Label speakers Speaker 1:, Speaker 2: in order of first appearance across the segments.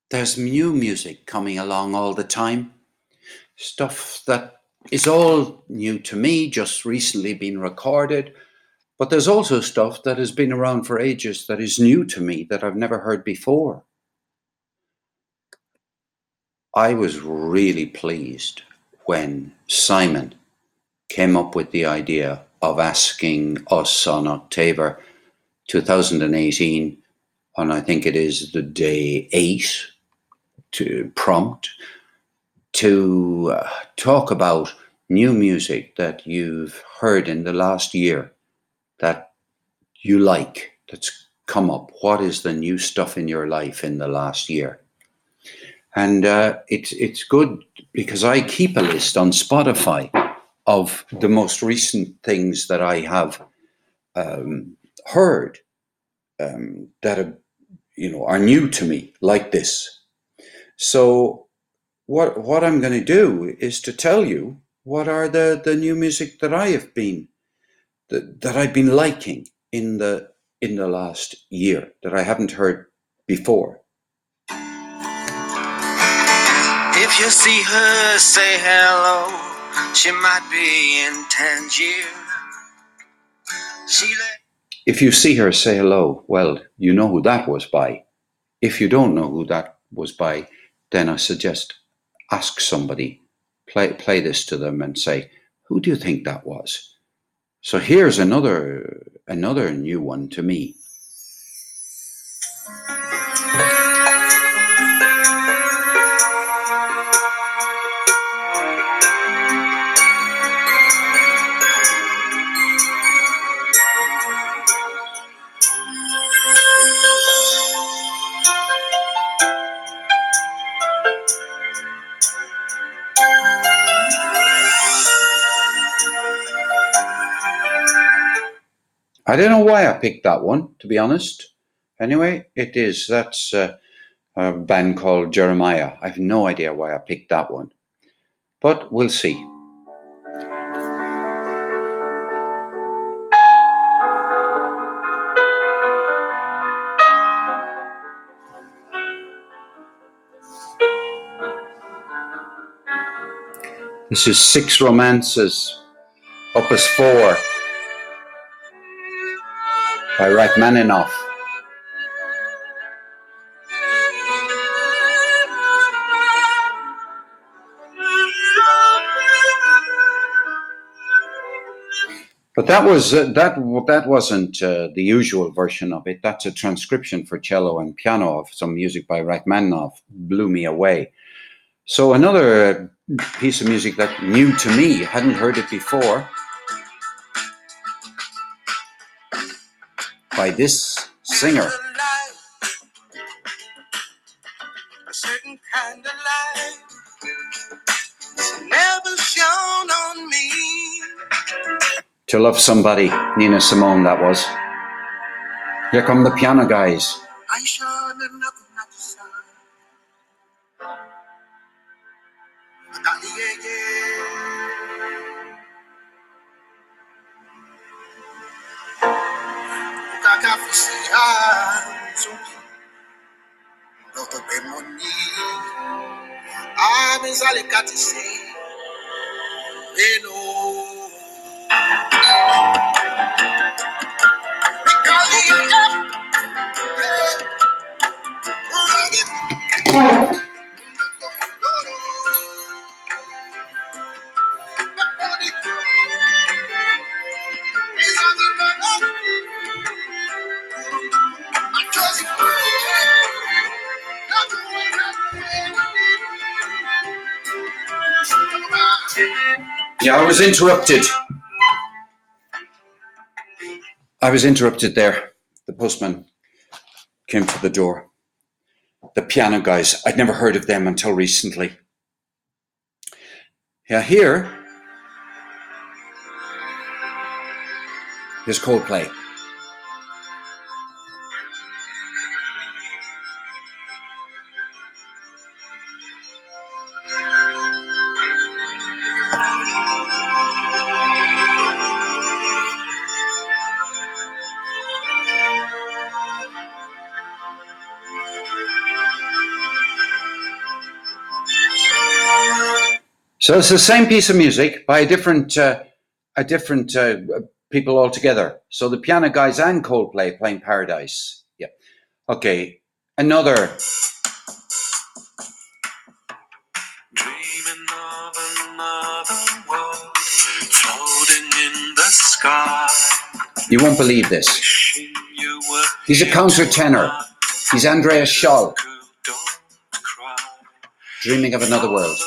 Speaker 1: There's new music coming along all the time, stuff that is all new to me, just recently been recorded. But there's also stuff that has been around for ages that is new to me that I've never heard before. I was really pleased when Simon came up with the idea of asking us on October 2018, on I think it is the day 8 to prompt, to talk about new music that you've heard in the last year that you like, that's come up. What is the new stuff in your life in the last year? And it's good because I keep a list on Spotify of the most recent things that I have heard that are new to me, like this. So what I'm going to do is to tell you what are the new music that I have been that I've been liking in the last year that I haven't heard before.
Speaker 2: If you see her, say hello. She might be in Tangier.
Speaker 1: If you see her, say hello. Well, you know who that was by. If you don't know who that was by, then I suggest ask somebody, play this to them and say, who do you think that was? So here's another new one to me. I don't know why I picked that one, to be honest. Anyway, that's a band called Jeremiah. I have no idea why I picked that one, but we'll see. This is Six Romances, Opus 4 by Rachmaninoff. But that wasn't the usual version of it. That's a transcription for cello and piano of some music by Rachmaninoff. Blew me away. So another piece of music that new to me, hadn't heard it before, by this singer.
Speaker 2: A certain kind of light never shone on me.
Speaker 1: To Love Somebody, Nina Simone, that was. Here come the piano guys.
Speaker 2: I sure did nothing not to sign.
Speaker 1: Yeah, I was interrupted. There. The postman came to the door. The piano guys, I'd never heard of them until recently. Yeah, here's Coldplay. So it's the same piece of music by a different people altogether. So the Piano Guys and Coldplay playing Paradise. Yeah. Okay. Another.
Speaker 2: Dreaming of another world, floating in the sky.
Speaker 1: You won't believe this. He's a countertenor. He's Andreas Scholl. Dreaming of Another World.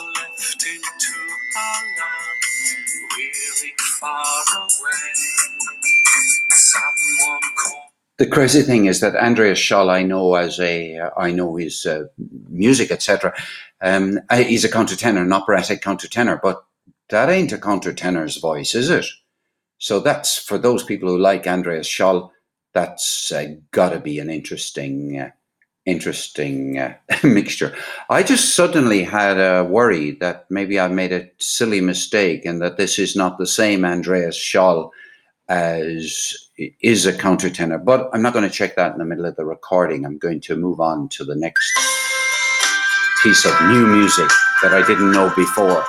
Speaker 1: The crazy thing is that Andreas Scholl, I know his music, etc. He's a countertenor, an operatic countertenor, but that ain't a countertenor's voice, is it? So that's, for those people who like Andreas Scholl, that's got to be an interesting mixture. I just suddenly had a worry that maybe I made a silly mistake and that this is not the same Andreas Scholl as is a countertenor. But I'm not going to check that in the middle of the recording. I'm going to move on to the next piece of new music that I didn't know before.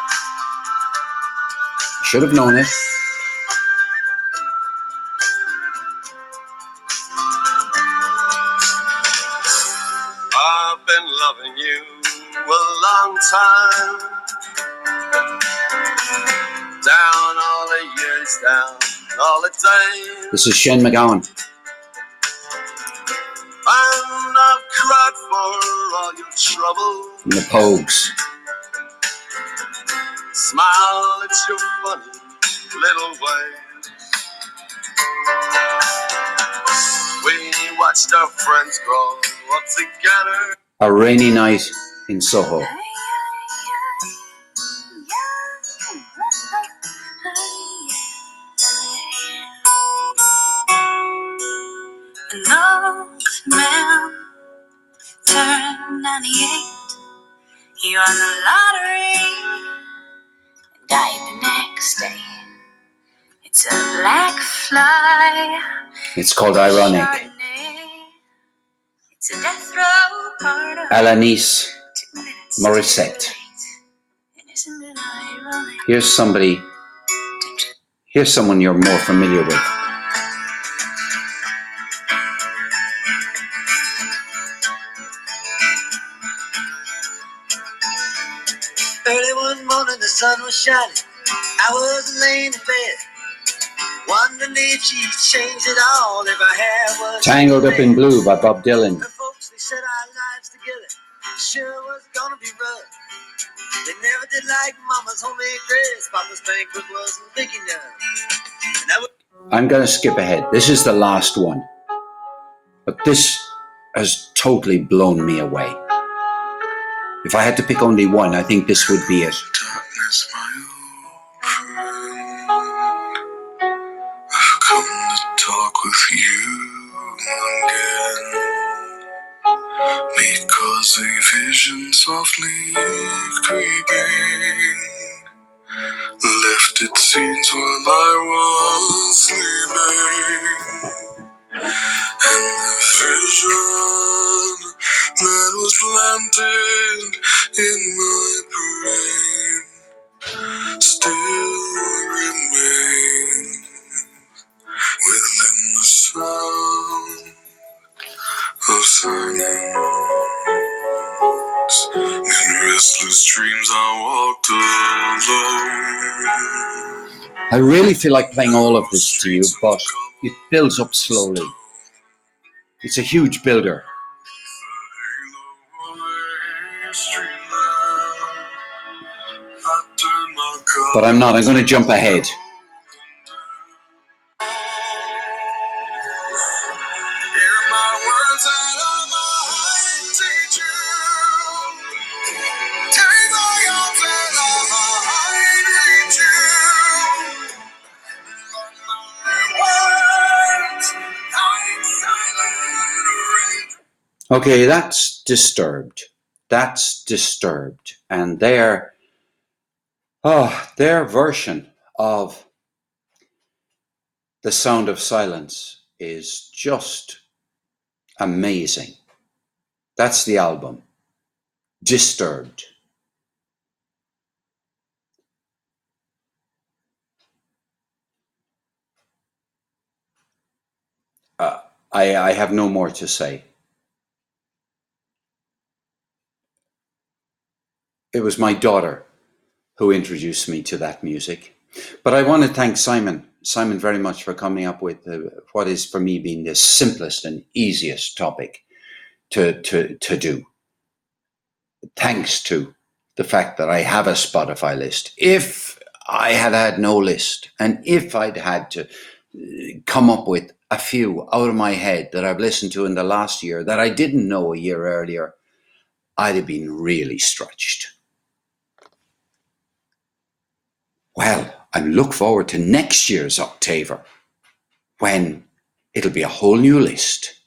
Speaker 1: Should have known it.
Speaker 2: I've been loving you a long time. Down all the years, down all the time.
Speaker 1: This is Shane MacGowan.
Speaker 2: And I've cried for all your trouble.
Speaker 1: And the Pogues.
Speaker 2: Smile at your funny little way. We watched our friends grow up together.
Speaker 1: A Rainy Night in Soho.
Speaker 2: An old man turned 98. He won the lottery and died the next day. It's a black fly.
Speaker 1: It's called Ironic.
Speaker 2: It's a death row part of
Speaker 1: Alanis Morissette. Here's someone you're more familiar with.
Speaker 2: Early one morning the sun was shining. I was laying in bed, wondering if she'd changed it all, if her hair was
Speaker 1: Tangled Up in Blue by Bob Dylan.
Speaker 2: The folks, they said our lives together sure was gonna be rough. They never did like mama's homemade dress, papa's banquet wasn't big enough.
Speaker 1: I'm going to skip ahead. This is the last one. But this has totally blown me away. If I had to pick only one, I think this would be it.
Speaker 2: Darkness, my old friend, I've come to talk with you again, because a vision softly creeping left its scenes while I was sleeping, and the vision that was planted in my brain still remains within the sound of silence. In restless dreams I walked alone.
Speaker 1: I really feel like playing all of this to you, but it builds up slowly. It's a huge builder. But I'm not. I'm going to jump ahead. Okay, that's Disturbed. That's Disturbed. And their version of The Sound of Silence is just amazing. That's the album. Disturbed. I have no more to say. It was my daughter who introduced me to that music. But I want to thank Simon very much for coming up with what is for me being the simplest and easiest topic to do. Thanks to the fact that I have a Spotify list. If I had had no list, and if I'd had to come up with a few out of my head that I've listened to in the last year that I didn't know a year earlier, I'd have been really stretched. Well, I look forward to next year's Octaver, when it'll be a whole new list.